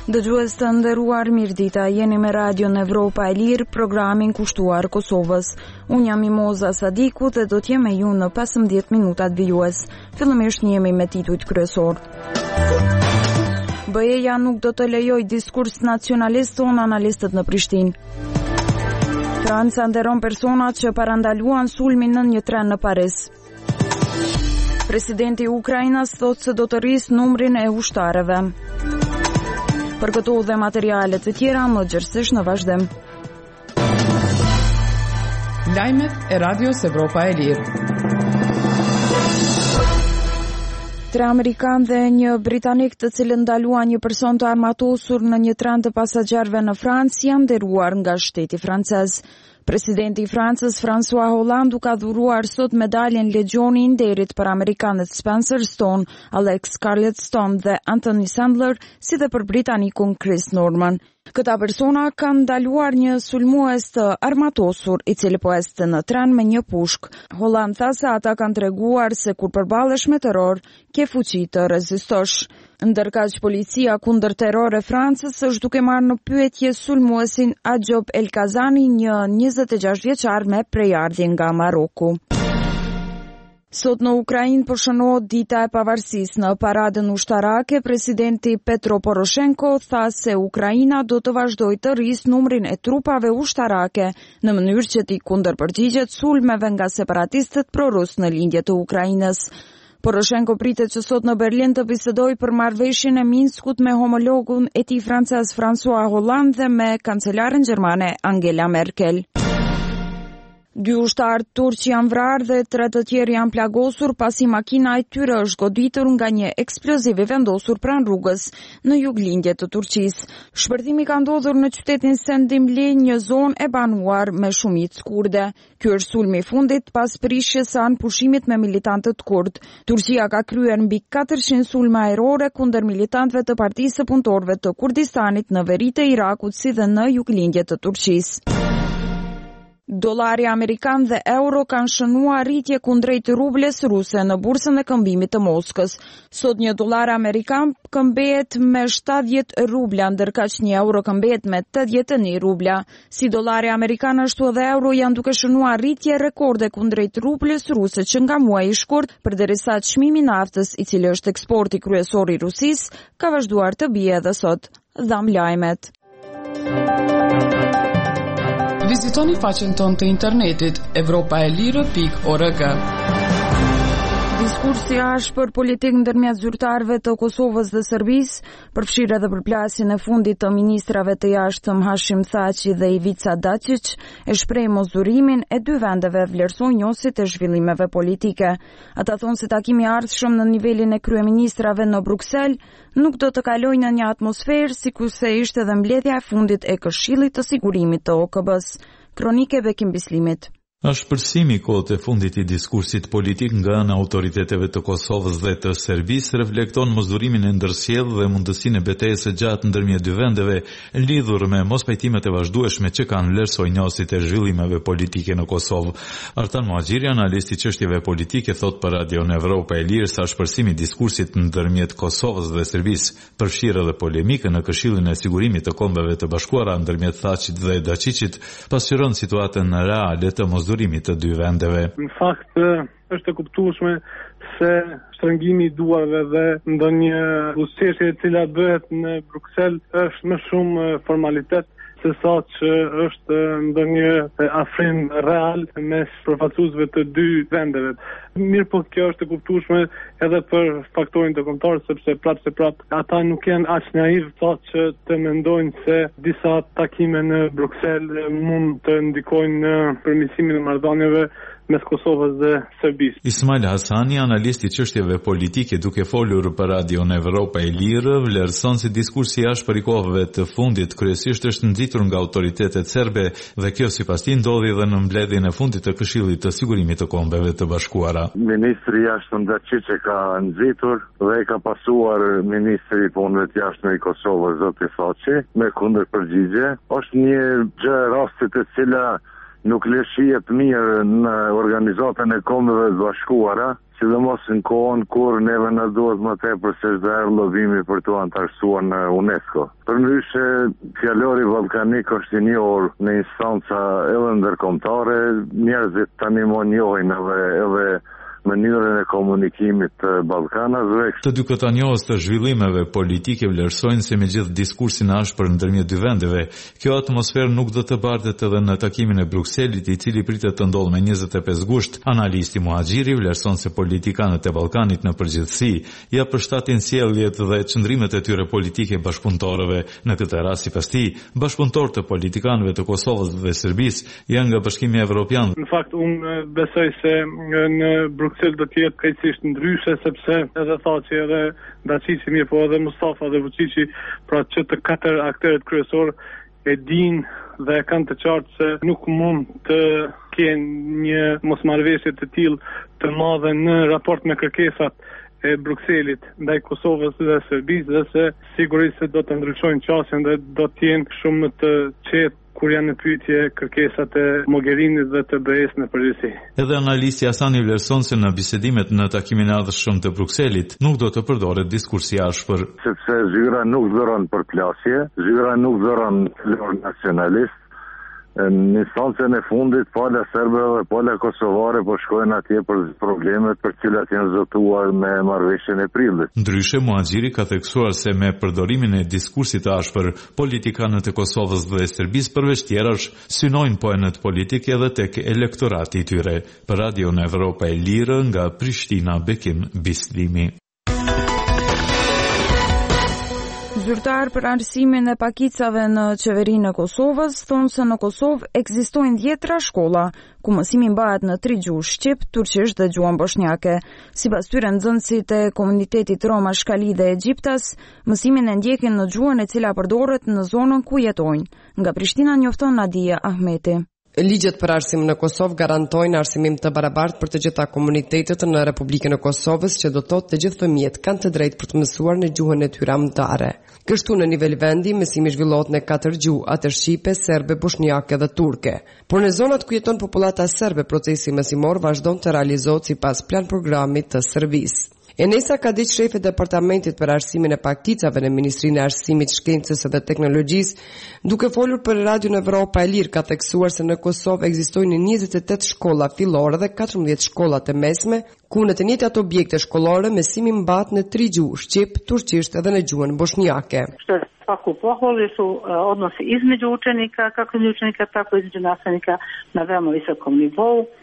Dëgjues të nderuar, mirëdita, jeni me Radion Evropa e Lirë, programin kushtuar Kosovës. Unë jam Mimoza Sadiku dhe do t'jem me ju në 15 minutat vijues. Fillimisht njemi me titujt kryesor. BE-ja nuk do të lejoj diskurs nacionalist, thonë analistët në Prishtinë. Franca nderon personat që parandaluan sulmin në një tren në Paris. Presidenti i Ukrainës thotë se do të rrisë numrin e ushtarëve. Për këto dhe materialet e tjera më gjërësisht në vazhdim. Lajmet e Radios Evropa e Lirë. 3 amerikanë dhe një britanik të cilën ndaluan një person të armatosur në një tren të pasagjerëve në Francë janë nderuar nga shteti francez. Presidenti i Francës, François Hollande, ka dhuruar sot medaljen Legjoni i Nderit për amerikanët Spencer Stone, Alex Scarlett Stone dhe Anthony Sandler, si dhe për britanikun Chris Norman. Këta persona kanë ndaluar një sulmues të armatosur i cili po ecte në tren me një pushk. Hollande tha se ata kanë treguar se kur përballesh me terror, ke fuqi të rezistosh. Ndërkaq policia kundër terror e Francës është duke marrë në pyetje sulmuesin Ajob El Kazani, një 26 vjeçar me prejardhje nga Maroku. Sot në Ukrainë po shënohet dita e pavarësisë. Në paradën ushtarake, presidenti Petro Poroshenko tha se Ukraina do të vazhdojë të rrisë numrin e trupave ushtarake në mënyrë që t'i kundërpërgjigjet sulmeve nga separatistët prorus në lindje të Ukrainës. Poroshenko pritet që sot në Berlin të bisedojë për marrëveshjen e Minskut me homologun e tij francez François Hollande dhe me kancelaren gjermane Angela Merkel. 2 ushtarë turq janë vrarë dhe 3 të tjerë janë plagosur pasi makina e tyre është goditur nga një eksploziv i vendosur pranë rrugës në juglindje të Turqisë. Shpërthimi ka ndodhur në qytetin Sendimli, një zonë e banuar me shumicë kurde. Ky është sulmi i fundit pas prishjes së anëpushimit me militantët kurd. Turqia ka kryer mbi 400 sulme ajrore kundër militantëve të Partisë së Punëtorëve të Kurdistanit në veri të Irakut si dhe në juglindje të Turqisë. Dollari amerikan dhe euro kanë shënuar rritje kundrejt rubles ruse në bursën e këmbimit të Moskës. Sot një dollar amerikan këmbehet me 70 rubla, ndërkaq një euro këmbehet me 81 rubla. Si dollari amerikan ashtu edhe euro janë duke shënuar rritje rekorde kundrejt rubles ruse që nga muaji i shkurt, përderisa çmimi i naftës, i cili është eksporti kryesor i Rusisë, ka vazhduar të bie edhe sot. Dham lajmet. Vizitoni faqen tonë të internetit evropaelire.org. Diskursi i ashpër politik ndërmjet zyrtarëve të Kosovës dhe Serbisë përfshirë edhe përplasjen e fundit të ministrave të jashtëm Hashim Thaçi dhe Ivica Dačić e shpreh mosdurimin e 2 vendeve vlerësoj njohësit e zhvillimeve politike. Ata thonë se takimi i ardhshëm në nivelin e kryeministrave në Bruksel nuk do të kalojë në një atmosferë sikurse ishte edhe mbledhja e fundit e Këshillit të Sigurimit të OKB-s. Kronike Bekim Bislimit. Ashpërsimi i kohët e fundit i diskursit politik nga ana autoriteteve të Kosovës dhe të Serbisë reflekton mosdurimin e ndërsjellë dhe mundësinë e betejës së gjatë ndërmjet 2 vendeve lidhur me mospajtimet e vazhdueshme që kanë vlerësojnjohësit e zhvillimeve politike në Kosovë. Artan Muhaxhiri, analisti i çështjeve politike, thot për Radion Evropa e Lirë se ashpërsimi i diskursit ndërmjet Kosovës dhe Serbisë përfshirë edhe polemikën në Këshillin e Sigurimit të Kombeve të Bashkuara ndërmjet Thaçit dhe Dačićit, pasqyron situatën reale të mosdurimit të 2 vendeve. Në fakt, është e kuptueshme se shtrëngimi i duarve dhe ndonjë buzëqeshje e cila bëhet në Bruksel është më shumë formalitet se sa që është ndonjë afrim real mes përfaqësuesve të 2 vendeve. Mirë po kjo është e kuptueshme edhe për faktorin ndërkombëtar, sepse prapë ata nuk janë aq naiv sa që të mendojnë se disa takime në Bruksel mund të ndikojnë në përmirësimin e marrëdhënieve mes Kosovës dhe Serbisë. Ismail Hasani, analisti i çështjeve politike, duke folur për Radion Evropa e Lirë, vlerëson se diskursi i ashpër i kohëve të fundit kryesisht është nxitur nga autoritetet serbe dhe kjo sipas tij ndodhi edhe në mbledhjen e fundit të Këshillit të Sigurimit të Kombeve të Bashkuara. Ministri i jashtëm Dačić ka nxitur dhe ka pasuar ministri i punëve të jashtme i Kosovës zoti Thaçi me kundërpërgjigje. Është një gjë rastit e cila nuk lëshihet mirë në Organizatën e Kombeve të Bashkuara, sidomos në kohën kur neve na duhet më tepër se çdo herë lobimi për të antarësuar në UNESCO. Përndryshe, fjalori ballkanik është i njohur në instanca edhe ndërkombëtare, njerëzit tani më njohin edhe mënyrën e komunikimit të Ballkanasve. Të dy këta njohës të zhvillimeve politike vlerësojnë se me gjithë diskursin ashpër ndërmjet dy vendeve, kjo atmosferë nuk do të bartet edhe në takimin e Brukselit, i cili pritet të ndodhë me 25 gusht. Analisti Muhaxhiri vlerëson se politikanët e Ballkanit në përgjithësi ja përshtatin sjelljet dhe çndrimet e tyre politike bashkëpunëtorëve. Në këtë rast, sipas tij, bashkëpunëtorët të politikanëve të Kosovës dhe Serbisë janë nga Bashkimi Evropian. Në fakt, unë besoj se në Bruksel do të jetë krejtësisht ndryshe, sepse edhe Thaçi edhe Daçiçi, mirë po edhe Mustafa dhe Vučići, pra që të katër aktorët kryesor e dinë dhe kanë të qartë se nuk mund të kenë një mosmarrëveshje të tillë të madhe në raport me kërkesat e Brukselit ndaj Kosovës dhe Serbisë, dhe se sigurisht se do të ndryshojnë qasjen dhe do të jenë shumë më të qetë kur janë në pyetje kërkesat e Mogherinit dhe të BE-s në përgjithësi. Edhe analisti Hasani vlerëson se në bisedimet në takimin e ardhshëm të Brukselit nuk do të përdoret diskursi ashpër. Sepse zyra nuk zëron për plasje, zyra nuk zëron flor nacionalist. Në instancën e fundit, pala serbe dhe pala kosovare po shkojnë atje për problemet për cilat janë zotuar me marrëveshjen e prillit. Ndryshe, Muhaxhiri ka theksuar se me përdorimin e diskursit të ashpër, politikanët e Kosovës dhe Serbisë përveç tjerash synojnë poenët politik edhe tek elektorati i tyre. Për Radio në Evropa e Lirë, nga Prishtina, Bekim Bislimi. Zyrtar për arsimin e pakicave në qeverinë e Kosovës thonë se në Kosovë ekzistojnë 10 shkolla ku mësimi bëhet në 3 gjuhë: shqip, turqisht dhe gjuhën bosnjake. Sipas tyre, nxënësit e komunitetit Roma Shkali dhe Egjiptas mësimin e ndjekin në gjuhën e cila përdoret në zonën ku jetojnë. Nga Prishtina njofton Nadia Ahmeti. Ligjet për arsim në Kosovë garantojnë arsimim të barabartë për të gjitha komunitetet në Republikën e Kosovës, që do thotë të gjithë fëmijët kanë të drejtë për të mësuar në gjuhën e tyre anëtare. Kështu në nivel vendi, mësimi zhvillohet në 4 gjuhë, atë shqipe, serbe, bosnjake dhe turke. Por në zonat ku jeton popullata serbe, procesi mësimor vazhdon të realizohet sipas plan programit të Serbisë. Enesa Kadić, shefi i departamentit për arsimin e pakicave në Ministrinë e Arsimit, Shkencës dhe Teknologjisë, duke folur për Radio në Evropa e Lirë, ka theksuar se në Kosovë ekzistojnë 28 shkolla fillore dhe 14 shkolla të mesme, ku në të njëjtat objekte shkollore mësimi mbahet në 3 gjuhë: shqip, turqisht dhe në gjuhën bosnjake. Svaku pohvali su odnosi između učenika, kako i učenika, tako i između nastavnika na veoma visokom nivou.